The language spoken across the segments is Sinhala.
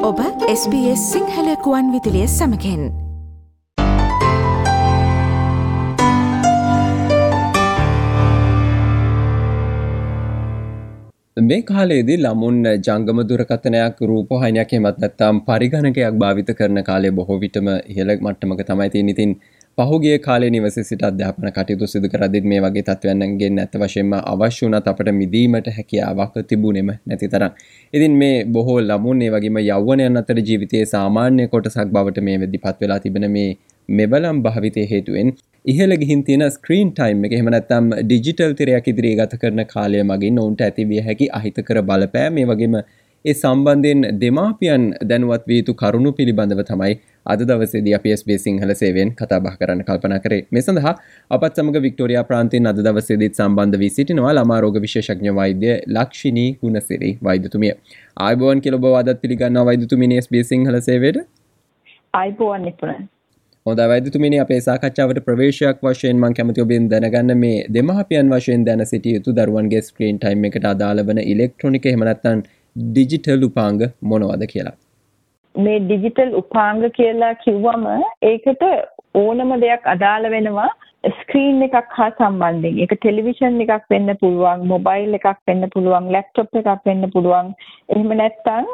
ඔබ SBS සිංහල කුවන් විදුලිය සමඟෙන් මේ කාලයේදී ළමුන් ජංගම දුරකථනයක් රූපවාහිනියක් එහෙමත් නැත්නම් පරිගණකයක් භාවිත කරන කාලය බොහෝ විටම ඉහළ මට්ටමක තමයි තියෙන්නේ. ඉතින් පහුගිය කාලේ නිවසේ සිට අධ්‍යාපන කටයුතු සිදු කරද්දී මේ වගේ තත්ත්වයන්ගෙන් නැත්ත වශයෙන්ම අවශ්‍ය වුණත් අපට මිදීමට හැකියාවක් තිබුණෙම නැති තරම්. ඉතින් මේ බොහෝ ළමුන් ඒ වගේම යෞවනයන් අතර ජීවිතයේ සාමාන්‍ය කොටසක් බවට මේ වෙද්දිපත් වෙලා තිබෙන මේ මෙබලම් භාවිතයේ හේතුවෙන් ඉහළ ගිහින් තියෙන ස්ක්‍රීන් ටයිම් එක එහෙම නැත්නම් ඩිජිටල් තිරයක් ඉදිරියේ ගත කරන කාලය මගින් ඔවුන්ට ඇතිවිය හැකි අහිතකර බලපෑම් මේ වගේම ඒ සම්බන්ධයෙන් දෙමාපියන් දැනුවත් විය යුතු කරුණු පිළිබඳව තමයි අද දවසේදී අපි SBS සිංහල සේවයෙන් කතා බහ කරන්න කල්පනා කරේ. මේ සඳහා අපත් සමග වික්ටෝරියා ප්‍රාන්තයෙන් අද දවසේදීත් සම්බන්ධ වී සිටිනවා ළමා රෝග විශේෂඥ වෛද්‍ය ලක්ෂිනී ගුණසිරි වෛද්‍යතුමිය. ආයුබෝවන් කියලා ඔබ ආදත් පිළිගන්නවා වෛද්‍යතුමිනි SBS සිංහල සේවයට. ආයුබෝවන් නිපුණන්. හොඳයි වෛද්‍යතුමිනි, අපේ සාකච්ඡාවට ප්‍රවේශයක් වශයෙන් මම කැමති ඔබෙන් දැනගන්න මේ දෙමාපියන් වශයෙන් දැන සිටිය යුතු දරුවන්ගේ ස්ක්‍රීන් ටයිම් එකට අදාළ වන ඉලෙක්ට්‍රොනික එහෙම නැත්නම් ඩිජිටල් උපාංග මොනවද කියලා. මේ ඩිජිටල් උපාංග කියලා කිව්වම ඒකට ඕනම දෙයක් අදාළ වෙනවා ස්ක්‍රීන් එකක් හා සම්බන්ධයෙන්. ඒක ටෙලිවිෂන් එකක් වෙන්න පුළුවන්, මොබයිල් එකක් වෙන්න පුළුවන්, ලැප්ටොප් එකක් වෙන්න පුළුවන්. එහෙම නැත්නම්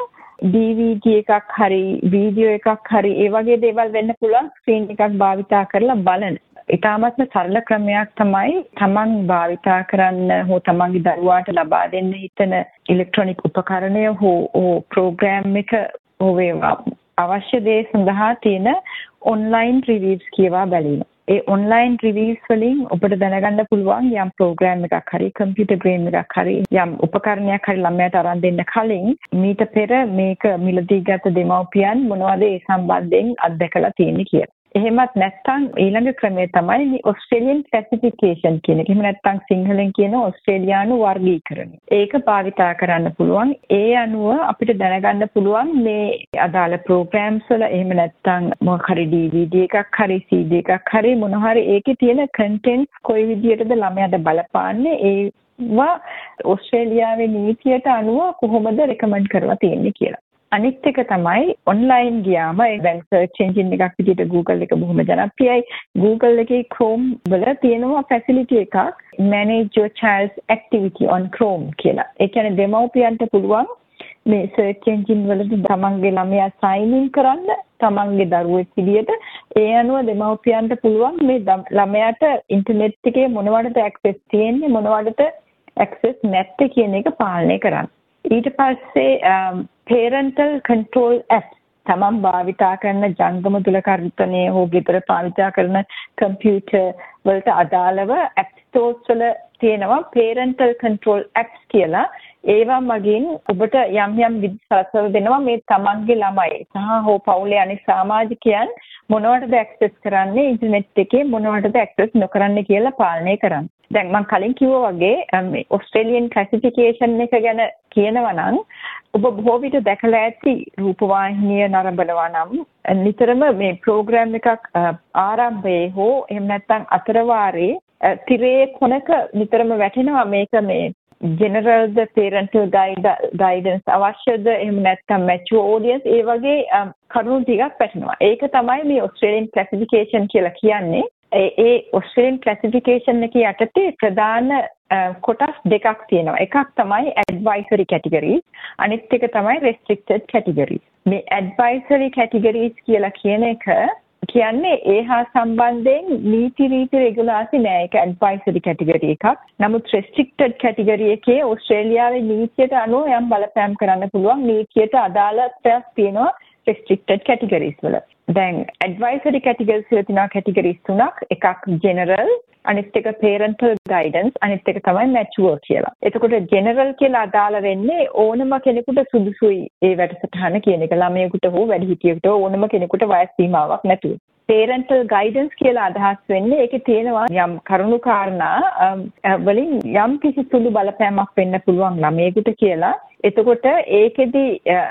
DVD එකක් හරි වීඩියෝ එකක් හරි ඒ වගේ දේවල් වෙන්න පුළුවන් ස්ක්‍රීන් එකක් භාවිතා කරලා බලන. ඉතාමත්ම සරල ක්‍රමයක් තමයි තමන් භාවිතා කරන්න හෝ තමන්ගේ දරුවාට ලබා දෙන්න හිතන ඉලෙක්ට්‍රොනික උපකරණය හෝ ප්‍රෝග්‍රෑම් එක හෝ වේවා අවශ්‍ය දේ සඳහා තියෙන ඔන්ලයින් රිවිව්ස් කියවා බැලීම. ඒ ඔන්ලයින් රිවිව්ස් වලින් ඔබට දැනගන්න පුළුවන් යම් ප්‍රෝග්‍රෑම් එකක් හරි කම්පියුටර් ගේම් එකක් හරි යම් උපකරණයක් හරි ළමයාට අරන් දෙන්න කලින් මීට පෙර මේක මිලදී ගත දෙමව්පියන් මොනවද ඒ සම්බන්ධයෙන් අත්දැකලා තියෙන්නේ කියලා. එහෙමත් නැත්නම් ඊළඟ ක්‍රමය තමයි මේ ඔස්ට්‍රේලියන් ක්ලාසිෆිකේෂන් කියන එක. එහෙම නැත්නම් සිංහලෙන් කියන ඔස්ට්‍රේලියානු වර්ගීකරණය. ඒක භාවිතා කරන්න පුළුවන්. ඒ අනුව අපිට දැනගන්න පුළුවන් මේ අදාළ ප්‍රෝග්‍රෑම්ස් වල එහෙම නැත්නම් මොකක් හරි DVD එකක් හරි CD එකක් හරි මොන හරි ඒකේ තියෙන කන්ටෙන්ට්ස් කොයි විදිහටද ළමයාට බලපාන්නේ ඒවා ඔස්ට්‍රේලියාවේ නීතියට අනුව කොහොමද රෙකමන්ඩ් කරලා තියෙන්නේ කියලා. අනිත් එක තමයි ඔන්ලයින් ගියාම දැන් සර්ච් එන්ජින් එකක් විදිහට Google එක බොහොම ජනප්‍රියයි. Google එකේ Chrome වල තියෙනවා ෆැසිලිටි එකක් manage your child's activity on Chrome කියලා. ඒ කියන්නේ දෙමව්පියන්ට පුළුවන් මේ සර්ච් එන්ජින් වලදී තමන්ගේ ළමයා sign in කරන්න තමන්ගේ දරුවෙක් විදිහට ඒ අනුව දෙමව්පියන්ට පුළුවන් මේ ළමයාට ඉන්ටර්නෙට් එකේ මොනවටද access තියෙන්නේ මොනවටද access නැත්තේ කියන එක පාලනය කරන්න. ඊට පස්සේ parental control apps තමන් භාවිතා කරන ජංගම දුරකථනය හෝ ගෙදර භාවිතා කරන කම්පියුටර් වලට අදාළව app stores වල තියෙනවා parental control apps කියලා. ඒවා මගින් ඔබට යම් විදිහට දෙනවා මේ තමන්ගේ ළමයි සහ හෝ පවුලේ අනිත් සමාජිකයන් මොනවටද access කරන්නේ ඉන්ටර්නෙට් එකේ මොනවටද access නොකරන්නේ කියලා පාලනය කරන්න. දැන් මම කලින් කිව්වා වගේ මේ ඔස්ට්‍රේලියන් ක්ලාසිෆිකේෂන් එක ගැන කියනවා නම් ඔබ බොහෝ විට දැකලා ඇති රූපවාහිනිය නරඹනවා නම් නිතරම මේ ප්‍රෝග්‍රෑම් එකක් ආරම්භයේ හෝ එහෙම නැත්නම් අතරවාරේ තිරේ කොනක නිතරම වැටෙනවා මේක මේ general the parental guidance අවශ්‍යද එහෙම නැත්නම් mature audience ඒ වගේ කරුණු ටිකක් වැටෙනවා. ඒක තමයි මේ ඔස්ට්‍රේලියන් ක්ලාසිෆිකේෂන් කියලා කියන්නේ. ඒ ඔස්ට්‍රේලියන් ක්ලාසිෆිකේෂන් එකේ යටතේ ප්‍රධාන කොටස් දෙකක් තියෙනවා. එකක් තමයි advisory categories අනිත් එක තමයි restricted categories. මේ advisory categories කියලා කියන එක කියන්නේ ඒ හා සම්බන්ධයෙන් නීති රීති රෙගුලාසි නෑ. ඒක advisory category එකක්. නමුත් restricted category එකේ ඔස්ට්‍රේලියාවේ නීතියට අනුව යම් බලපෑම් කරන්න පුළුවන්. නීතියට අදාළත්වයක් තියෙනවා restricted categories වල. දැන් advisory categories වල තියෙනවා categories තුනක්. එකක් general අනිත් එක parental guidance අනිත් එක තමයි mature කියලා. එතකොට general කියලා අදාළ වෙන්නේ ඕනම කෙනෙකුට සුදුසුයි ඒ වැඩසටහන කියන එක. ළමයෙකුට හෝ වැඩිහිටියෙකුට ඕනම කෙනෙකුට වයස් සීමාවක් නැතුව. parental guidance කියලා අදහස් වෙන්නේ ඒකේ තියෙනවා යම් කරුණු කාරණා වලින් යම් කිසි සුළු බලපෑමක් වෙන්න පුළුවන් ළමයෙකුට කියලා. එතකොට ඒකෙදි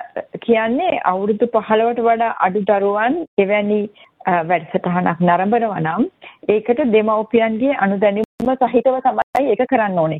කියන්නේ අවුරුදු 15ට වඩා අඩු දරුවන් එවැනි වැඩසටහනක් නරඹනවා නම් ඒකට දෙමව්පියන්ගේ අනුදැනුම සහිතව තමයි ඒක කරන්න ඕනේ කියලා.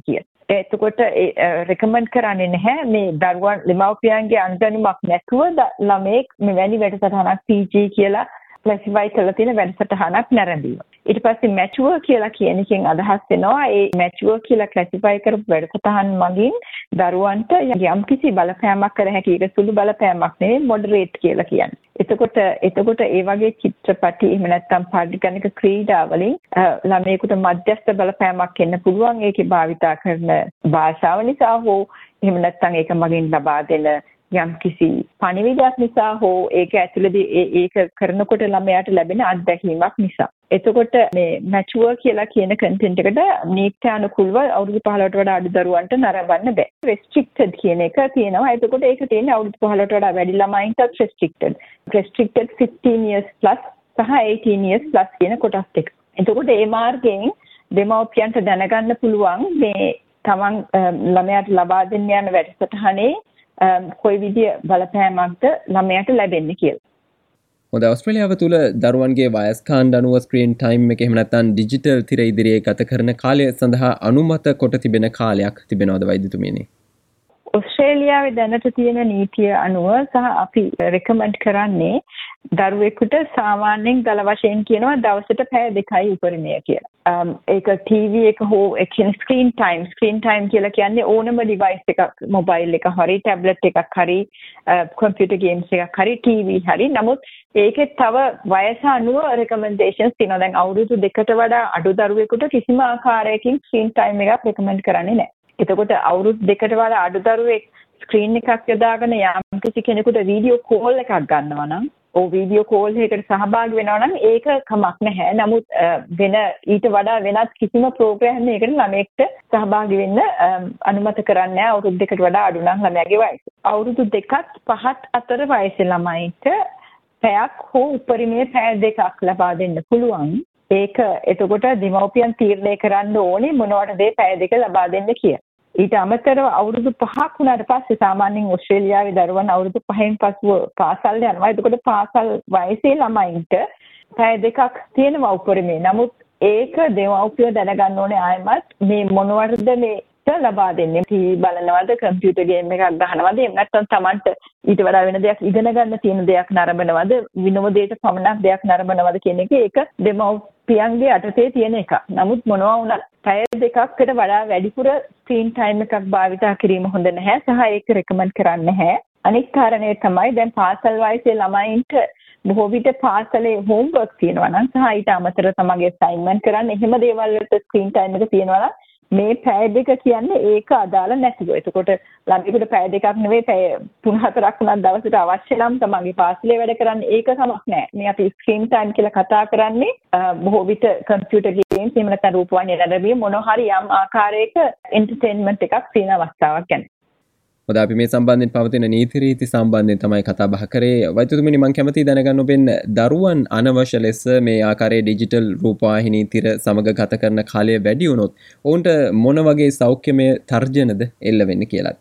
එතකොට රෙකමන්ඩ් කරන්නේ නැහැ මේ දරුවන් දෙමව්පියන්ගේ අනුදැනුමක් නැතුව ළමයෙක් මෙවැනි වැඩසටහනක් PG කියලා ක්ලාසිෆයි කරලා තියෙන වැඩසටහනක් නැරඹීම. ඊට පස්සේ මැචුවර් කියලා කියන එකෙන් අදහස් වෙනවා ඒ මැචුවර් කියලා ක්ලාසිෆයි කරපු වැඩසටහන් මගින් දරුවන්ට යම්කිසි බලපෑමක් කර හැකි ඒක සුළු බලපෑමක් නෙවෙයි මොඩරේට් කියලා කියන්නේ. එතකොට ඒ වගේ චිත්‍රපටි එහෙම නැත්නම් පරිගණක ක්‍රීඩා වලින් ළමයෙකුට මධ්‍යස්ථ බලපෑමක් එන්න පුළුවන් ඒකේ භාවිතා කරන භාෂාව නිසා හෝ එහෙම නැත්නම් ඒක මගින් ලබා දෙන යම් කිසි පණිවිඩයක් නිසා හෝ ඒක ඇතුළේදී ඒක කරනකොට ළමයාට ලැබෙන අත්දැකීමක් නිසා. එතකොට මේ මැචුවර් කියලා කියන කන්ටෙන්ට් එකට නීත්‍යානුකූලව අවුරුදු 15ට වඩා අඩු දරුවන්ට නරඹන්න බෑ. restricted කියන එක තියෙනවා. එතකොට ඒක තියෙන්නේ අවුරුදු 15ට වඩා වැඩි ළමයින්ටත් restricted. restricted 15 years plus සහ 18 years plus කියන කොටස් දෙක. එතකොට ඒ මාර්ගයෙන් දෙමව්පියන්ට දැනගන්න පුළුවන් මේ තමන් ළමයාට ලබා දෙන්න යන වැඩසටහනේ කොයි විදිය බලපෑමක්ද ළමයාට ලැබෙන්නේ කියලා. හොඳ ඔස්ට්‍රේලියාව තුළ දරුවන්ගේ වයස් කාණ්ඩ අනුව ස්ක්‍රීන් ටයිම් එක එහෙම නැත්නම් ඩිජිටල් තිර ඉදිරියේ ගත කරන කාලය සඳහා අනුමත කොට තිබෙන කාලයක් තිබෙනවද වෛද්‍යතුමියනි? ඔස්ට්‍රේලියාවේ දැනට තියෙන නීතිය අනුව සහ අපි රෙකමන්ඩ් කරන්නේ දරුවෙකුට සාමාන්‍යයෙන් දල වශයෙන් කියනවා දවසට පැය 2යි උපරිමය කියලා. ඒක TV එක හෝ ස්ක්‍රීන් ටයිම් කියලා කියන්නේ ඕනම ඩිවයිස් එකක් මොබයිල් එක හරි ටැබ්ලට් එකක් හරි කම්පියුටර් ගේම්ස් එකක් හරි TV හරි. නමුත් ඒකේ තව වයස අනුව රෙකමෙන්ඩේෂන්ස් තියෙනවා. දැන් අවුරුදු 2කට වඩා අඩු දරුවෙකුට කිසිම ආකාරයකින් ස්ක්‍රීන් ටයිම් එකක් රෙකමෙන්ඩ් කරන්නේ නැහැ. එතකොට අවුරුදු 2කට වඩා අඩු දරුවෙක් ස්ක්‍රීන් එකක් යොදාගෙන යම් කිසි කෙනෙකුට වීඩියෝ කෝල් එකක් ගන්නවා නම් වීඩියෝ කෝල් එකකට සහභාගී වෙනවා නම් ඒක කමක් නැහැ. නමුත් වෙන ඊට වඩා වෙනත් කිසිම ප්‍රෝග්‍රෑම් එකකට ළමයෙක්ට සහභාගී වෙන්න අනුමත කරන්නේ නැහැ අවුරුදු 2කට වඩා අඩු නම් ළමයාගේ වයස. අවුරුදු 2ත් 5ත් අතර වයසේ ළමයින්ට පැයක් හෝ උපරිමයේ පැය 2ක් ලබා දෙන්න පුළුවන්. ඒක එතකොට දෙමව්පියන් තීරණය කරන්න ඕනේ මොනවටද පැය 2 ලබා දෙන්න කියලා. ඊට අමතරව අවුරුදු 5ක් වුණාට පස්සේ සාමාන්‍යයෙන් ඕස්ට්‍රේලියාවේ දරුවන් අවුරුදු 5න් පසුව පාසල් යනවා. එතකොට පාසල් වයසේ ළමයින්ට පැය 2ක් තියෙනවා උපරිමේ. නමුත් ඒක දෙමව්පියෝ දැනගන්න ඕනේ ආයෙමත් මේ මොනවටද මේක ලබා දෙන්නේ. TV බලනවද, කම්පියුටර් ගේම් එකක් ගහනවද, එහෙම නැත්නම් Tamanට ඊට වඩා වෙන දෙයක් ඉගෙන ගන්න තියෙන දෙයක් නරඹනවද, විනෝදයට පමණක් දෙයක් නරඹනවද කියන එක ඒක දෙමව්පියන්ගේ අතේ තියෙන එකක්. නමුත් මොනවා වුණත් පැය 2කට වඩා වැඩිපුර ස්ක්‍රීන් ටයිම් එකක් භාවිතා කිරීම හොඳ නැහැ සහ ඒක රෙකමන්ඩ් කරන්නේ නැහැ. අනිත් කාරණේ තමයි දැන් පාසල් වයසේ ළමයින්ට බොහෝ විට පාසලේ හෝම්වර්ක් තියෙනවා නම් සහ ඊට අමතරව තමන්ගේ අසයින්මන්ට් කරන්න එහෙම දේවල් වලට ස්ක්‍රීන් ටයිම් එක තියෙනවා නම් මේ පැය 2 කියන්නේ ඒක අදාළ නැතිව. එතකොට ළමයෙකුට පැය 2ක් නෙවෙයි පැය 3-4ක් වුණත් දවසට අවශ්‍ය නම් තමන්ගේ පාසලේ වැඩ කරන්න ඒක කමක් නැහැ. මේ අපි ස්ක්‍රීන් ටයිම් කියලා කතා කරන්නේ බොහෝ විට කම්පියුටර් ගේම්ස් එහෙම නැත්නම් රූපවාහිනිය නැරඹීම මොන හරි යම් ආකාරයක එන්ටර්ටේන්මන්ට් එකක් තියෙන අවස්ථාවක් ගැන. හොඳ අපි මේ සම්බන්ධයෙන් පවතින නීති රීති සම්බන්ධයෙන් තමයි කතා බහ කරේ. වෛද්‍යතුමනි මම කැමතියි දැනගන්න ඔබෙන් දරුවන් අනවශ්‍ය ලෙස මේ ආකාරයේ ඩිජිටල් රූපවාහිනී තිර සමග ගත කරන කාලය වැඩි වුණොත් ඔවුන්ට මොන වගේ සෞඛ්‍යමය තර්ජනද එල්ල වෙන්නේ කියලාද?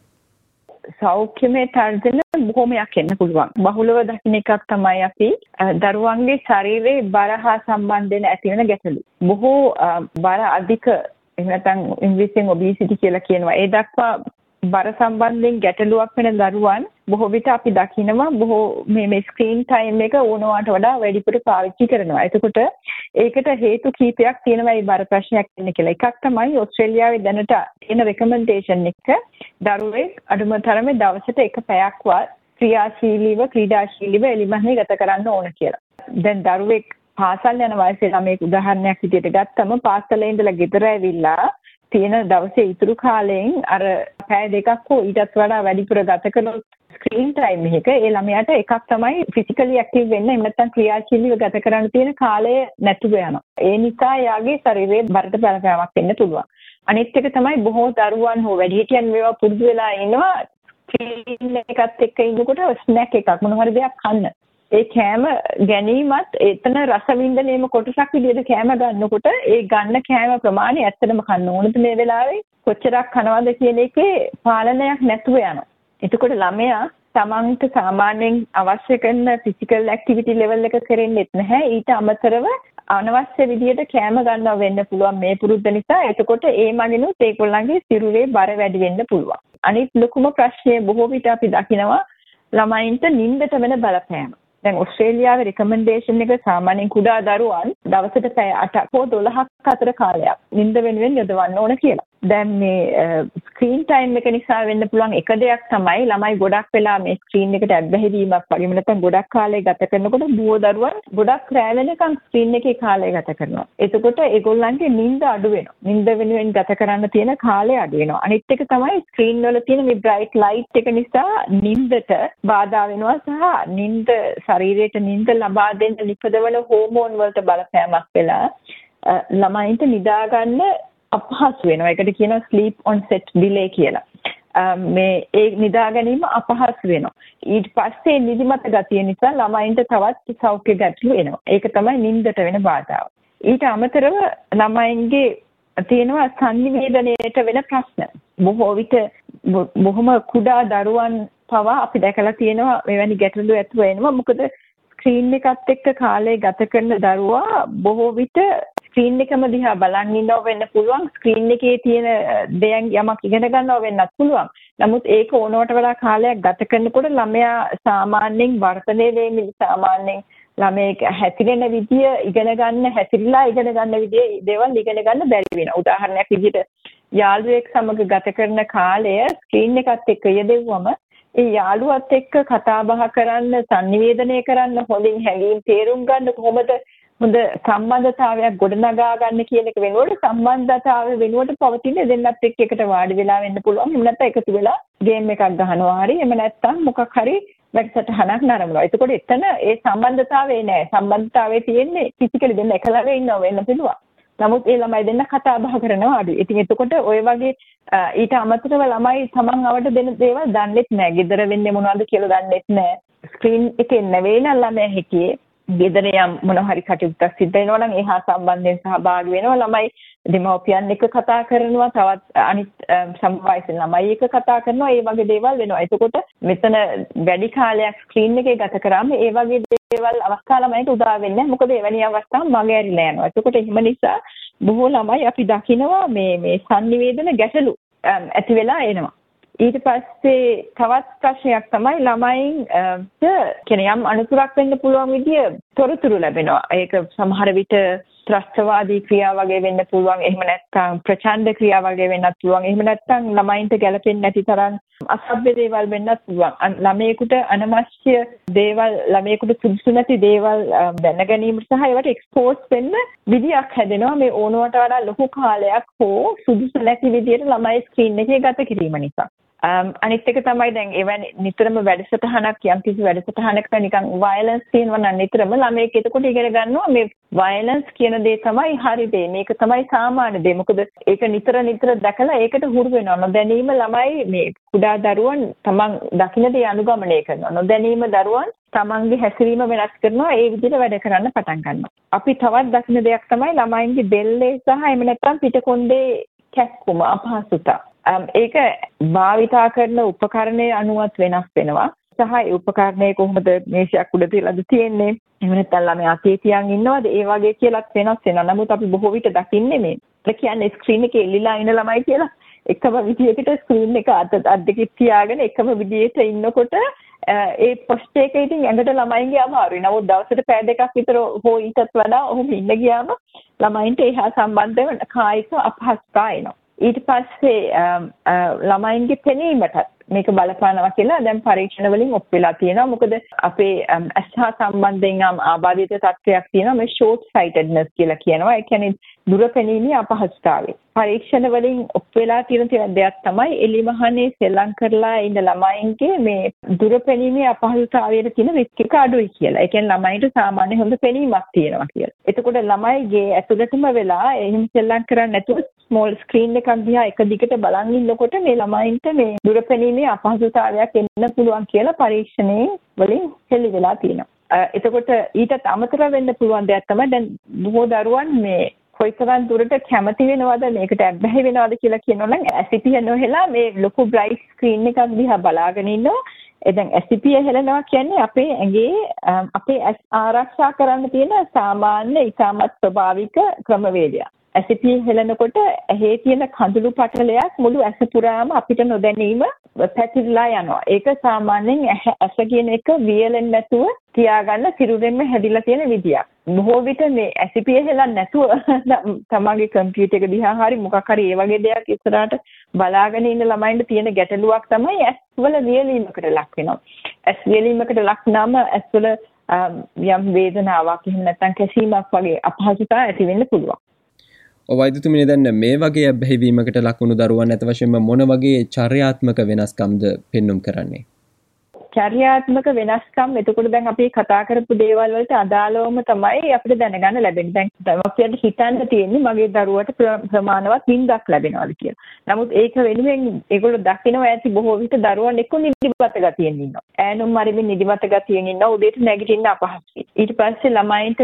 සෞඛ්‍යමය තර්ජන බොහොමයක් එන්න පුළුවන්. බහුලව දකින්න එකක් තමයි අපි දරුවන්ගේ ශරීරයේ බර හා සම්බන්ධයෙන් ඇති වෙන ගැටලු. බොහෝ බර අධික එහෙම නැත්නම් ඉංග්‍රීසියෙන් obesity කියලා කියනවා. ඒ දක්වා බර සම්බන්ධයෙන් ගැටලුවක් වෙන දරුවන් බොහෝ විට අපි දකිනවා බොහෝ මේ ස්ක්‍රීන් ටයිම් එක ඕනවට වඩා වැඩිපුර පාවිච්චි කරනවා. එතකොට ඒකට හේතු කීපයක් තියෙනවා මේ බර ප්‍රශ්නයක් වෙන්න කියලා. එකක් තමයි ඕස්ට්‍රේලියාවේ දැනට තියෙන රෙකමෙන්ඩේෂන් එක දරුවෙක් අඩුම තරමේ දවසට එක පැයක්වත් ක්‍රීඩාශීලීව එළිමහනේ ගත කරන්න ඕන කියලා. දැන් දරුවෙක් පාසල් යන වයසේ ළමයෙක් උදාහරණයක් විදිහට ගත්තම පාසලේ ඉඳලා ගෙදර ඇවිල්ලා තියෙන දවසේ ඉතුරු කාලයෙන් අර පැය 2ක් හෝ ඊටත් වඩා වැඩිපුර ගත කරන ස්ක්‍රීන් ටයිම් එක ඒ ළමයාට එකක් තමයි ෆිසිකලි ඇක්ටිව් වෙන්න එහෙම නැත්නම් ක්‍රියාශීලීව ගත කරන්න තියෙන කාලය නැතුව යනවා. ඒ නිසා යාගේ ශරීරයේ බරට බලපෑමක් වෙන්න පුළුවන්. අනිත් එක තමයි බොහෝ දරුවන් හෝ වැඩිහිටියන් මේවා පුරුදු වෙලා ඉනවා ස්ක්‍රීන් එකත් එක්ක ඉන්නකොට ස්නැක් එකක් මොන හරි දෙයක් කන්න. ඒ කෑම ගැනීමත් එතන රසවින්දනයේම කොටසක් විදිහට කෑම ගන්නකොට ඒ ගන්න කෑම ප්‍රමාණය ඇත්තටම කන්න ඕනද මේ වෙලාවේ කොච්චරක් කනවද කියන එකේ පාලනයක් නැතුව යනවා. එතකොට ළමයා තමන්ට සාමාන්‍යයෙන් අවශ්‍ය කරන ෆිසිකල් ඇක්ටිවිටි ලෙවල් එක කරෙන්නෙත් නැහැ. ඊට අමතරව අනවශ්‍ය විදියට කැම ගන්නව වෙන්න පුළුවන් මේ පුරුද්ද නිසා. එතකොට ඒ මගිනුත් ඒගොල්ලන්ගේ සිරුරේ බර වැඩි වෙන්න පුළුවන්. අනිත් ලොකුම ප්‍රශ්නය බොහෝ විට අපි දකිනවා ළමයින්ට නිින්දට වෙන බලපෑම. දැන් ඕස්ට්‍රේලියාවේ රිකමෙන්ඩේෂන් එක සාමාන්‍යයෙන් කුඩා දරුවන් දවසට පැය 8ක් හෝ 12ක් අතර කාලයක් නිින්ද වෙනුවෙන් යොදවන්න ඕන කියලා. දැන් මේ ස්ක්‍රීන් ටයිම් එක නිසා වෙන්න පුළුවන් එක දෙයක් තමයි ළමයි ගොඩක් වෙලා මේ ස්ක්‍රීන් එකට ඇබ්බැහි වීමක් වගේම නැත්නම් ගොඩක් කාලය ගත කරනකොට දුව දරුවන් ගොඩක් රැ වෙනකන් ස්ක්‍රීන් එකේ කාලය ගත කරනවා. එතකොට ඒගොල්ලන්ගේ නිින්ද අඩු වෙනවා. නිින්ද වෙනුවෙන් ගත කරන්න තියෙන කාලය අඩු වෙනවා. අනිත් එක තමයි ස්ක්‍රීන් වල තියෙන මේ බ්‍රයිට් ලයිට් එක නිසා නිින්දට බාධා වෙනවා සහ නිින්ද ශරීරයට නිින්ද ලබා දෙන්න නිපදවන හෝමෝන් වලට බලපෑමක් වෙලා ළමයින්ට නිදා ගන්න අපහසු වෙනවා. ඒකට කියනවා sleep onset delay කියලා. මේ ඒ නිදා ගැනීම අපහසු වෙනවා. ඊට පස්සේ නිදිමත ගතිය නිසා ළමයින්ට තවත් සෞඛ්‍ය ගැටලු එනවා. ඒක තමයි නිින්දට වෙන බාධාව. ඊට අමතරව ළමයින්ගේ තියෙනවා සංනිවේදනයට වෙන ප්‍රශ්න. බොහෝ විට බොහොම කුඩා දරුවන් පවා අපි දැකලා තියෙනවා මෙවැනි ගැටලු ඇතුව එනවා. මොකද ස්ක්‍රීන් එකත් එක්ක කාලය ගත කරන දරුවා බොහෝ විට ස්ක්‍රීන් එකම දිහා බලන් ඉන්නව වෙන්න පුළුවන්. ස්ක්‍රීන් එකේ තියෙන දෙයන් යමක් ඉගෙන ගන්නව වෙන්නත් පුළුවන්. නමුත් ඒක ඕනවට වඩා කාලයක් ගත කරනකොට ළමයා සාමාන්‍යයෙන් වර්ධනය වෙන්නේ සාමාන්‍යයෙන් ළමයෙක් හැසිරෙන විදිය ඉගෙන ගන්න හැසිරලා ඉගෙන ගන්න විදිය දේවල් ඉගෙන ගන්න බැරි වෙනවා. උදාහරණයක් විදිහට යාළුවෙක් සමග ගත කරන කාලය ස්ක්‍රීන් එකත් එක්ක යෙදෙව්වම ඒ යාළුවත් එක්ක කතා බහ කරන්න, සංනිවේදනය කරන්න, හොඳින් හැඟීම් තේරුම් ගන්න කොහොමද හොඳ සම්බන්ධතාවයක් ගොඩනගා ගන්න කියන එක වෙනුවට සම්බන්ධතාවය වෙනුවට පවතින දෙන්නත් එක්ක එකට වාඩි වෙලා වෙන්න පුළුවන්. එහෙම නැත්නම් එකතු වෙලා ගේම් එකක් ගහනවා හරි. එහෙම නැත්නම් මොකක් හරි වැඩසටහනක් නරඹනවා. එතකොට එතන ඒ සම්බන්ධතාවය නෑ. සම්බන්ධතාවයේ තියෙන්නේ ෆිසිකලි දෙන්න එකලව ඉන්නව වෙන්න පුළුවන්. නමුත් ඒ ළමයි දෙන්න කතා බහ කරනවා අඩුයි. ඉතින් එතකොට ඔය වගේ ඊට අමතරව ළමයි තමන් අවට දෙන දේවල් දන්නෙත් නෑ. ගෙදර වෙන්නේ මොනවද කියලා දන්නෙත් නෑ. ස්ක්‍රීන් එකේ නෙවෙයි නම් ළමයා හිටියේ. ගෙදර යම් මොන හරි කටයුත්තක් සිද්ධ වෙනවා නම් එහා සම්බන්ධයෙන් සහභාගී වෙනවා. ළමයි දෙමව්පියන් එක්ක කතා කරනවා, තවත් අනිත් සමවයසක ළමයි එක්ක කතා කරනවා. ඒ වගේ දේවල් වෙනවා. එතකොට මෙතන වැඩි කාලයක් ස්ක්‍රීන් එකේ ගත කරාම ඒ වගේ දේවල් අවස්ථා ළමයිට උදා වෙන්නේ නැහැ. මොකද එවැනි අවස්ථා මග ඇරිලා යනවා. එතකොට එහෙම නිසා බොහෝ ළමයි අපි දකිනවා මේ සංනිවේදන ගැටලු ඇති වෙලා එනවා. ඊට පස්සේ තවත් ප්‍රශ්නයක් තමයි ළමයින් කියන්නේ යම් අනුතරක් වෙන්න පුළුවන් විදිය තොරතුරු ලැබෙනවා. ඒක සමහර විට ත්‍රස්තවාදී ක්‍රියා වගේ වෙන්න පුළුවන්. එහෙම නැත්නම් ප්‍රචණ්ඩ ක්‍රියා වගේ වෙන්නත් පුළුවන්. එහෙම නැත්නම් ළමයින්ට ගැළපෙන්නේ නැති තරම් අසභ්‍ය දේවල් වෙන්නත් පුළුවන්. ළමයෙකුට අනවශ්‍ය දේවල්, ළමයෙකුට සුදුසු නැති දේවල් දැන ගැනීම සහ ඒවට එක්ස්පෝස් වෙන්න විදියක් හැදෙනවා. මේ ඕනවට වඩා ලොකු කාලයක් හෝ සුදුසු නැති විදියට ළමයි ස්ක්‍රීන් එකේ ගත කිරීම නිසා. අනිත් එක තමයි දැන් එවැනි නිතරම වැඩසටහනක් යම් කිසි වැඩසටහනකට නිකන් වයලන්ස් තියෙනවා නම් නිතරම ළමයෙක් එතකොට ඉගෙන ගන්නවා මේ වයලන්ස් කියන දේ තමයි හරි දේ, මේක තමයි සාමාන්‍ය දේ. මොකද ඒක නිතර දැකලා ඒකට හුරු වෙනවා. නොදැනීම ළමයි මේ කුඩා දරුවන් තමන් දකින්න දේ අනුගමනය කරනවා. නොදැනීම දරුවන් තමන්ගේ හැසිරීම වෙනස් කරනවා. ඒ විදිහට වැඩ කරන්න පටන් ගන්නවා. අපි තවත් දකින්න දෙයක් තමයි ළමයින්ගේ බෙල්ලේ සහ එහෙම නැත්නම් පිටකොන්දේ කැක්කුම අපහසුතා. ඒක භාවිතා කරන උපකරණයේ අනුවත් වෙනස් වෙනවා. සහ ඒ උපකරණය කොහොමද මේෂයක් උඩ තියලාද තියෙන්නේ? එහෙම නැත්නම් ළමයා අතේ තියන් ඉන්නවද? ඒ වගේ කියලාත් වෙනස් වෙනවා. නමුත් අපි බොහෝ විට දකින්නේ මේ. ඒ කියන්නේ ස්ක්‍රීන් එකේ එල්ලිලා ඉන්න ළමයි කියලා එකම විදියකට ස්ක්‍රීන් එක අත් දෙකේ තියාගෙන එකම විදියට ඉන්නකොට ඒ පොස්ට් එක ඉතින් ඇඟට ළමයින්ගේ අමාරුයි. නමුත් දවසට පැය දෙකක් විතර හෝ ඊටත් වඩා ඔහොම ඉන්න ගියාම ළමයින්ට එහා සම්බන්ධව කායික අපහසුතා එනවා. ඊට පස්සේ ළමයින්ගේ පෙනීමටත් මේක බලපානවා කියලා දැන් පරීක්ෂණ වලින් ඔප්පු වෙලා තියෙනවා. මොකද අපේ ඇස්හා සම්බන්ධයෙන් ආබාධිත තත්ත්වයක් තියෙනවා මේ ෂෝට් සයිටඩ්නස් කියලා කියනවා. ඒ කියන්නේ දුර පෙනීමේ අපහසුතාවය. පරීක්ෂණ වලින් ඔප්පු වෙලා තියෙන දෙයක් තමයි එළිමහනේ සෙල්ලම් කරලා ඉන්න ළමයින්ගේ මේ දුර පෙනීමේ අපහසුතාවයට තියෙන රිස්ක් එක අඩුයි කියලා. ඒ කියන්නේ ළමයින්ට සාමාන්‍ය හොඳ පෙනීමක් තියෙනවා කියලා. එතකොට ළමයිගේ ඇතුළතම වෙලා එහෙම සෙල්ලම් කරන්නේ නැතුව ස්මෝල් ස්ක්‍රීන් එකක් දිහා එක දිගට බලන් ඉන්නකොට මේ ළමයින්ට මේ දුර පෙනීමේ අපහසුතාවයක් එන්න පුළුවන් කියලා පරීක්ෂණයේ වලින් හෙළි වෙලා තියෙනවා. එතකොට ඊටත් අමතරව වෙන්න පුළුවන් දෙයක් තමයි දැන් බොහෝ දරුවන් මේ කොයිතරම් දුරට කැමති වෙනවද මේකට ඇබ්බැහි වෙනවද කියලා කියනවා නම් ඇසිපිය නොහෙලා මේ ලොකු බ්‍රයිට් ස්ක්‍රීන් එකක් දිහා බලාගෙන ඉන්නවා. දැන් SCP හෙලනවා කියන්නේ අපේ ඇඟේ අපේ ඇස් ආරක්ෂා කරන්න තියෙන සාමාන්‍ය ඉතාමත් ස්වභාවික ක්‍රමවේදයක්. SCP හෙලනකොට ඇහි තියෙන කඳුළු පටලයක් මුළු ඇස පුරාම අපිට නොදැනීම පැතිරලා යනවා. ඒක සාමාන්‍යයෙන් ඇස කියන එක වියලෙන්නේ නැතුව තියාගන්න සිරුරෙන්ම හැදිලා තියෙන විදියක්. බොහෝ විට මේ SCP හෙලන්නේ නැතුව තමන්ගේ කම්පියුටර් එක දිහා හරි මොකක් හරි ඒ වගේ දෙයක් ඉස්සරහට බලාගෙන ඉන්න ළමයින්ට තියෙන ගැටලුවක් තමයි ඇස් වල වියලීමකට ලක් වෙනවා. ඇස් වියලීමකට ලක් නම් ඇස් වල යම් වේදනාවක් එහෙම නැත්නම් කැසීමක් වගේ අපහසුතාව ඇති වෙන්න පුළුවන්. වෛද්‍යතුමිනි දැන් මේ වගේ අබ්බැහිවීමකට ලකුණු දරුවන් ඇත වශයෙන්ම මොන වගේ චර්යාත්මක වෙනස්කම්ද පෙන්눔 කරන්නේ? චර්යාත්මක වෙනස්කම් එතකොට දැන් අපි කතා කරපු දේවල් වලට අදාළවම තමයි අපිට දැනගන්න ලැබෙන්නේ. දැන් දවසට හිතන්න තියෙන්නේ මගේ දරුවට ප්‍රමාණවත් නිින්දක් ලැබෙනවාද කියලා. නමුත් ඒක වෙනුවෙන් ඒගොල්ලෝ දකිනවා ඇති බොහෝ විට දරුවන් එක්ක නිදිමත ගතියෙන් ඉන්නවා. ඈනුම් මරිමින් නිදිමත ගතියෙන් ඉන්නවා. උදේට නැගිටින්න අපහසුයි. ඊට පස්සේ ළමයින්ට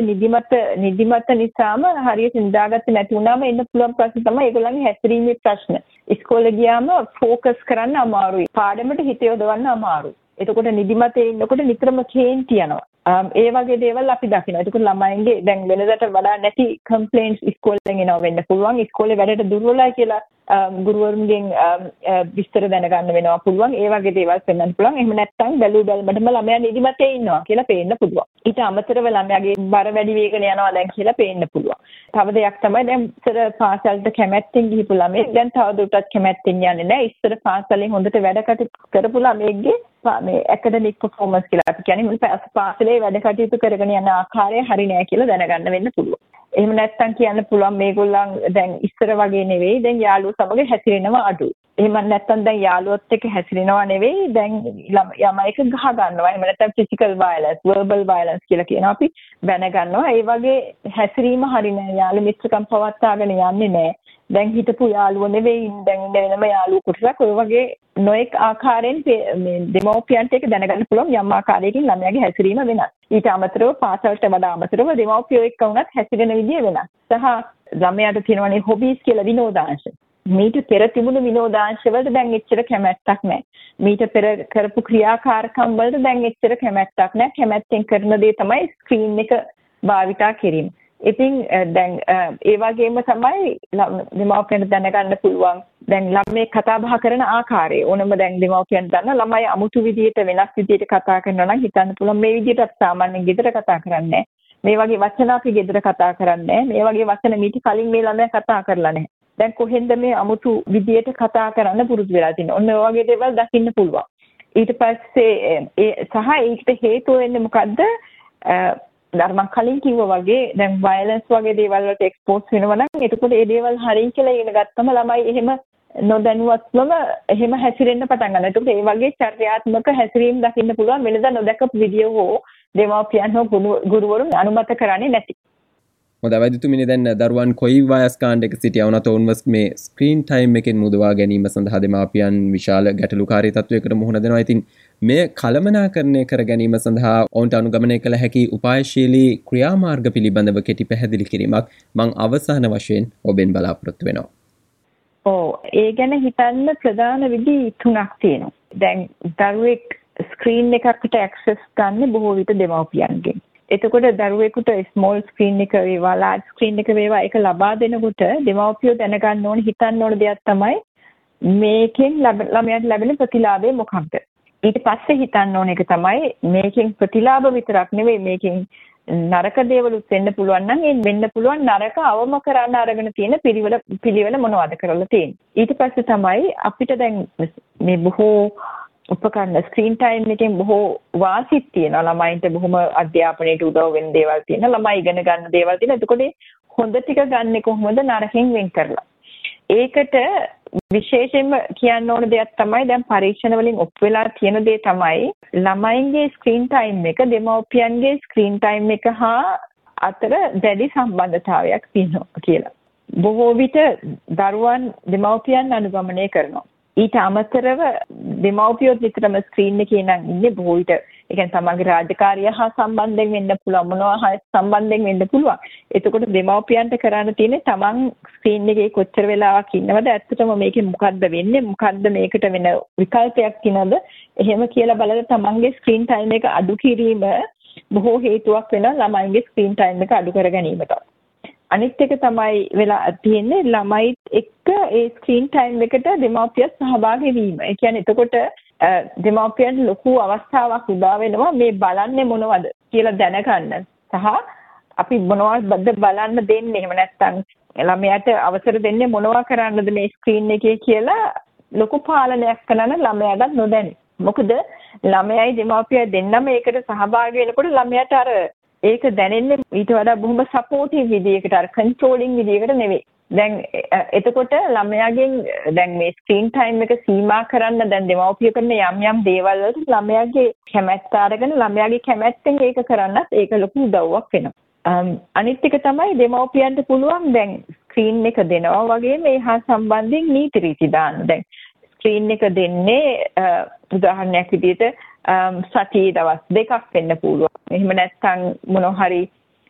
නිදිමත නිසාම හරියට නිදාගත්තේ නැති වුණාම එන්න පුළුවන් ප්‍රශ්න තමයි ඒගොල්ලන්ගේ හැසිරීමේ ප්‍රශ්න. ඉස්කෝලේ ගියාම ફોකස් කරන්න අමාරුයි. පාඩමට හිත යොදවන්න අමාරුයි. එතකොට නිදිමතේ ඉන්නකොට නිතරම කේන්ති යනවා. ඒ වගේ දේවල් අපි දකිනවා. එතකොට ළමයින්ගේ දැන් වෙනදට වඩා නැති කම්ප්ලේන්ට්ස් ඉස්කෝලෙන් එනවා වෙන්න පුළුවන්. ඉස්කෝලේ වැඩට දුර්වලයි කියලා ගුරුවරුන්ගෙන් විස්තර දැනගන්න වෙනවා පුළුවන්. ඒ වගේ දේවල් පෙන්වන්න පුළුවන්. එහෙම නැත්නම් බැලුවටම ළමයා නිදිමතේ ඉන්නවා කියලා පේන්න පුළුවන්. ඊට අමතරව ළමයාගේ බර වැඩි වේගන යනවා දැන් කියලා පේන්න පුළුවන්. තව දෙයක් තමයි දැන් ඉස්සර පාසලට කැමැත්තෙන් ගිහපු ළමයි දැන් තවදුරටත් කැමැත්තෙන් යන්නේ නැහැ. ඉස්සර පාසලෙන් හොඳට වැඩ කටයුතු කරපු ළමයිගේ මේ ඇකඩමික් පර්ෆෝමන්ස් කියලා අපි කියන්නේ පාසලේ වැඩ කටයුතු කරගෙන යන ආකාරය හරි නෑ කියලා දැනගන්න වෙන්න පුළුවන්. එහෙම නැත්නම් කියන්න පුළුවන් මේගොල්ලන් දැන් ඉස්සර වගේ නෙවෙයි දැන් යාළුවෝ සමග හැසිරෙනවා අඩුයි. එහෙම නැත්නම් දැන් යාළුවොත් එක්ක හැසිරෙනවා නෙවෙයි දැන් ළමයික ගහ ගන්නවා. එහෙම නැත්නම් ෆිසිකල් වයලන්ස්, වර්බල් වයලන්ස් කියලා කියනවා අපි දැන ගන්නවා. ඒ වගේ හැසිරීම හරි නෑ. යාළු මිත්‍රකම් පවත්වාගෙන යන්නේ නෑ. දැන් හිටපු යාළුවෝ නෙවෙයි දැන් ඉන්න වෙනම යාළුවෝ කොටසක් ඔය වගේ නොඑක් ආකාරයෙන් මේ දෙමව්පියන්ට ඒක දැනගන්න පුළුවන් යම් ආකාරයකින් ළමයාගේ හැසිරීම වෙනස්. ඊට අමතරව පාසලට වඩා අමතරව දෙමව්පියෝ එක්ක වුණත් හැසිරෙන විදිය වෙනස්. සහ ළමයාට තියෙනවනේ හොබීස් කියලා විනෝදාංශ. මීට පෙර තිබුණු විනෝදාංශ වලට දැන් එච්චර කැමැත්තක් නැහැ. මීට පෙර කරපු ක්‍රියාකාරකම් වලට දැන් එච්චර කැමැත්තක් නැහැ. කැමැත්තෙන් කරන දේ තමයි ස්ක්‍රීන් එක භාවිතා කිරීම. ඉතින් දැන් ඒ වගේම තමයි දෙමව්පියන්ට දැනගන්න පුළුවන් දැන් ළමයි කතා බහ කරන ආකාරය ඕනම දැන් දෙමව්පියන් දන්න ළමයි අමුතු විදියට වෙනස් විදියට කතා කරනවා නම් හිතන්න පුළුවන් මේ විදියට අපි සාමාන්‍යයෙන් ගෙදර කතා කරන්නේ මේ වගේ වචන අපි ගෙදර කතා කරන්නේ මේ වගේ වචන මීට කලින් මේ ළමයා කතා කරලා නැහැ. දැන් කොහෙන්ද මේ අමුතු විදියට කතා කරන්න පුරුදු වෙලා තියෙන්නේ. ඔන්න ඔය වගේ දේවල් දකින්න පුළුවන්. ඊට පස්සේ සහ ඒකට හේතුව වෙන්නේ මොකද්ද? ධර්මං කලින් කිව්වා වගේ දැන් වයලන්ස් වගේ දේවල් වලට එක්ස්පෝස් වෙනවා නම් එතකොට ඒ දේවල් හරියි කියලා ඉගෙන ගත්තම ළමයි එහෙම නොදැනුවත්වම එහෙම හැසිරෙන්න පටන් ගන්නවා. එතකොට ඒ වගේ චර්යාත්මක හැසිරීම් දකින්න පුළුවන් වෙනදා නොදකපු වීඩියෝ හෝ දෙමාපියන් හෝ ගුරුවරුන් අනුමත කරන්නේ නැති. හොඳයි වෛද්‍යතුමිනි දැන් දරුවන් කොයි වයස් කාණ්ඩයක සිටියා වුණත් ඔවුන්ව මේ ස්ක්‍රීන් ටයිම් එකෙන් මුදවා ගැනීම සඳහා දෙමාපියන් විශාල ගැටලුකාරී තත්වයකට මුහුණ දෙනවා. ඉතින් මේ කළමනාකරණය කර ගැනීම සඳහා ඔවුන්ට අනුගමනය කළ හැකි උපායශීලී ක්‍රියාමාර්ග පිළිබඳව කෙටි පැහැදිලි කිරීමක් මම අවසාන වශයෙන් ඔබෙන් බලාපොරොත්තු වෙනවා. ඒ ගැන හිතන්න ප්‍රධාන විදි 3ක් තියෙනවා. දැන් දරුවෙක් ස්ක්‍රීන් එකකට ඇක්සස් ගන්න බොහෝ විට දෙමව්පියන්ගෙන්. එතකොට දරුවෙකුට ස්මෝල් ස්ක්‍රීන් එක වේවා ලාර්ජ් ස්ක්‍රීන් එක වේවා ඒක ලබා දෙනකොට දෙමව්පියෝ දැනගන්න ඕනේ හිතන්න ඕන දෙයක් තමයි මේකෙන් ළමයාට ලැබෙන ප්‍රතිලාභය මොකක්ද? ඊට පස්සේ හිතන්න ඕන එක තමයි මේකෙන් ප්‍රතිලාභ විතරක් නෙවෙයි මේකෙන් නරක දේවලුත් වෙන්න පුළුවන් නම් ඒ වෙන්න පුළුවන් නරක අවම කරන්න අරගෙන තියෙන පිළිවෙල මොනවද කරලා තියෙන්නේ. ඊට පස්සේ තමයි අපිට දැන් මේ බොහෝ උපකරණ ස්ක්‍රීන් ටයිම් එකෙන් බොහෝ වාසිත් තියෙනවා. ළමයින්ට බොහොම අධ්‍යාපනයට උදව් වෙන දේවල් තියෙනවා. ළමයි ඉගෙන ගන්න දේවල් තියෙනවා. එතකොට හොඳ ටික ගන්න කොහොමද නරකින් වෙන් කරලා. ඒකට විශේෂයෙන්ම කියන්න ඕන දෙයක් තමයි දැන් පරීක්ෂණ වලින් ඔප්පු වෙලා තියෙන දේ තමයි ළමයින්ගේ ස්ක්‍රීන් ටයිම් එක දෙමව්පියන්ගේ ස්ක්‍රීන් ටයිම් එක හා අතර දැඩි සම්බන්ධතාවයක් තියෙනවා කියලා. බොහෝ විට දරුවන් දෙමව්පියන් අනුගමනය කරනවා. ඊට අමතරව දෙමව්පියෝ විතරම ස්ක්‍රීන් එකේ නම් ඉන්නේ බොහෝ විට ඒ කියන්නේ තමන්ගේ රාජකාරිය හා සම්බන්ධයෙන් වෙන්න පුළුවන් මොනවා හා සම්බන්ධයෙන් වෙන්න පුළුවන්. එතකොට දෙමව්පියන්ට කරන්න තියෙන්නේ තමන් ස්ක්‍රීන් එකේ කොච්චර වෙලාවක් ඉන්නවද? ඇත්තටම මේකේ මොකද්ද වෙන්නේ? මොකද්ද මේකට වෙන විකල්පයක් තියෙනවද? එහෙම කියලා බලලා තමන්ගේ ස්ක්‍රීන් ටයිම් එක අඩු කිරීම බොහෝ හේතුවක් වෙනවා ළමයින්ගේ ස්ක්‍රීන් ටයිම් එක අඩු කර ගැනීමට. අනිත් එක තමයි වෙලා තියෙන්නේ ළමයිත් එක්ක ඒ ස්ක්‍රීන් ටයිම් එකට දෙමව්පියත් සහභාගී වීම. ඒ කියන්නේ එතකොට දෙමව්පියන්ට ලොකු අවස්ථාවක් උදා වෙනවා මේ බලන්නේ මොනවද කියලා දැනගන්න. සහ අපි මොනවද බලන්න දෙන්නේ. එහෙම නැත්නම් ළමයාට අවසර දෙන්නේ මොනවා කරන්නද මේ ස්ක්‍රීන් එකේ කියලා ලොකු පාලනයක් කරන්න ළමයාට නොදැනේ. මොකද ළමයයි දෙමව්පියයි දෙන්නම ඒකට සහභාගී වෙනකොට ළමයාට අර ඒක දැනෙන්නේ ඊට වඩා බොහොම සපෝටිව් විදියකට අර කන්ට්‍රෝලින් විදියකට නෙවෙයි. දැන් එතකොට ළමයාගෙන් දැන් මේ ස්ක්‍රීන් ටයිම් එක සීමා කරන්න දැන් දෙමව්පිය කරන යම් දේවල් වලට ළමයාගේ කැමැත්ත අරගෙන ළමයාගේ කැමැත්තෙන් ඒක කරන්නත් ඒක ලොකු උදව්වක් වෙනවා. අනිත් එක තමයි දෙමව්පියන්ට පුළුවන් දැන් ස්ක්‍රීන් එක දෙනවා වගේ මේ හා සම්බන්ධයෙන් නීති රීති දාන්න. දැන් ස්ක්‍රීන් එක දෙන්නේ උදාහරණයක් විදිහට සතියේ දවස් 2ක් වෙන්න පුළුවන්. එහෙම නැත්නම් මොනවා හරි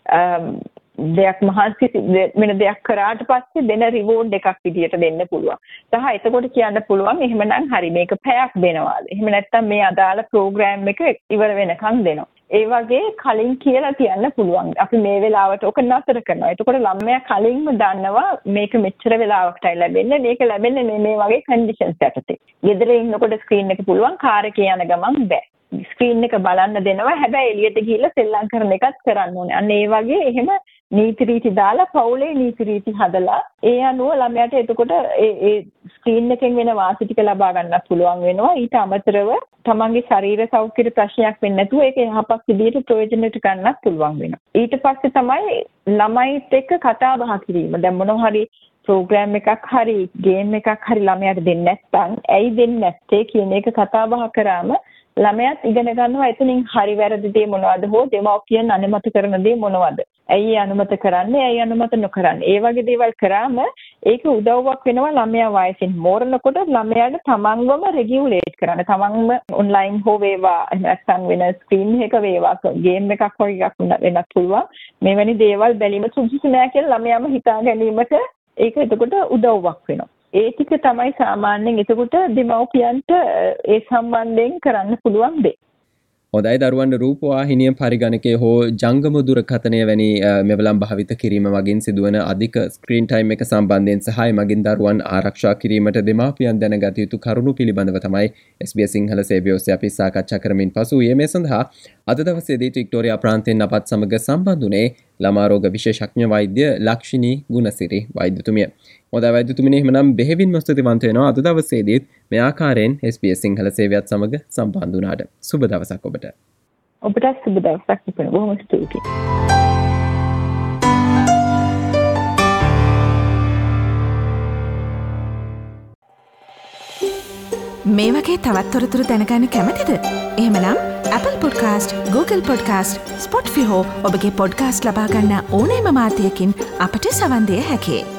දෙයක් මහන්සි වෙන දෙයක් කරාට පස්සේ දෙන රිවෝඩ් එකක් විදිහට දෙන්න පුළුවන්. සහ එතකොට කියන්න පුළුවන් එහෙමනම් හරි මේක පැයක් දෙනවාද? එහෙම නැත්නම් මේ අදාළ ප්‍රෝග්‍රෑම් එක ඉවර වෙනකන් දෙනවා. ඒ වගේ කලින් කියලා කියන්න පුළුවන්. අපි මේ වෙලාවට ඔක නතර කරනවා. එතකොට ළමයා කලින්ම දන්නවා මේක මෙච්චර වෙලාවකටයි ලැබෙන්නේ. මේක ලැබෙන්නේ මේ වගේ කන්ඩිෂන්ස් යටතේ. ගෙදර ඉන්නකොට ස්ක්‍රීන් එක පුළුවන් කාර් එකේ යන ගමන් බෑ. ස්ක්‍රීන් එක බලන්න දෙනවා. හැබැයි එළියට ගිහිල්ලා සෙල්ලම් කරන එකත් කරන්න ඕනේ. අන්න ඒ වගේ එහෙම නීති රීති දාලා පවුලේ නීති රීති හදලා ඒ අනුව ළමයාට එතකොට ඒ ස්ක්‍රීන් එකෙන් වෙන වාසි ටික ලබා ගන්නත් පුළුවන් වෙනවා. ඊට අමතරව තමන්ගේ ශරීර සෞඛ්‍ය ප්‍රශ්නයක් වෙන්නේ නැතුව ඒක යහපත් විදිහට ප්‍රයෝජනෙට ගන්නත් පුළුවන් වෙනවා. ඊට පස්සේ තමයි ළමයිත් එක්ක කතා බහ කිරීම. දැන් මොනවා හරි ප්‍රෝග්‍රෑම් එකක් හරි ගේම් එකක් හරි ළමයාට දෙන්නේ නැත්නම් ඇයි දෙන්නේ නැත්තේ කියන එක කතා බහ කරාම ළමයාත් ඉගෙන ගන්නවා එතනින් හරි වැරදි දේ මොනවද හෝ දෙමව්පියන් අනුමත කරන දේ මොනවද. ඇයි අනුමත කරන්නේ ඇයි අනුමත නොකරන්නේ. ඒ වගේ දේවල් කරාම ඒක උදව්වක් වෙනවා ළමයා වයසින් මෝරනකොට ළමයාට තමන්වම රෙගියුලේට් කරන්න. තමන්ම ඔන්ලයින් හෝ වේවා නැත්නම් වෙන ස්ක්‍රීන් එකක වේවා ගේම් එකක් වගේ එකක් වෙනත් පුළුවන්. මෙවැනි දේවල් බැලීම සුදුසු නෑ කියලා ළමයාම හිතා ගැනීමට ඒක එතකොට උදව්වක් වෙනවා. ඒ ටික තමයි සාමාන්‍යයෙන් එතකොට දෙමව්පියන්ට ඒ සම්බන්ධයෙන් කරන්න පුළුවන් දේ. හොඳයි දරුවන්ට රූපවාහිනිය පරිගණකය හෝ ජංගම දුරකථනය වැනි මෙවලම් භාවිත කිරීම මගින් සිදුවන අධික ස්ක්‍රීන් ටයිම් එක සම්බන්ධයෙන් සහ මගින් දරුවන් ආරක්ෂා කිරීමට දෙමාපියන් දැනගත යුතු කරුණු පිළිබඳව තමයි SBS සිංහල සේවය ඔස්සේ අපි සාකච්ඡා කරමින් පසු මේ සඳහා අද දවසේදී වික්ටෝරියා ප්‍රාන්තයෙන් අපත් සමග සම්බන්ධ වුණේ ළමා රෝග විශේෂඥ වෛද්‍ය ලක්ෂිනී ගුණසිරි වෛද්‍යතුමිය. හොඳයි වෛද්‍යතුමිනි එහෙමනම් බෙහෙවින්ම ස්තුතිවන්ත වෙනවා අද දවසේදීත් මේ ආකාරයෙන් SBS සිංහල සේවයත් සමග සම්බන්ධ වුණාට. සුබ දවසක් ඔබට. ඔබට සුබ දවසක් තිබෙනවා. බොහොම ස්තුතියි. මේ වගේ තවත් තොරතුරු දැනගන්න කැමතිද? එහෙමනම් Apple Podcast, Google Podcast, Spotify හෝ ඔබගේ පොඩ්කාස්ට් ලබා ගන්න ඕනෑම මාධ්‍යයකින් අපට සවන් දෙන්න හැකියි.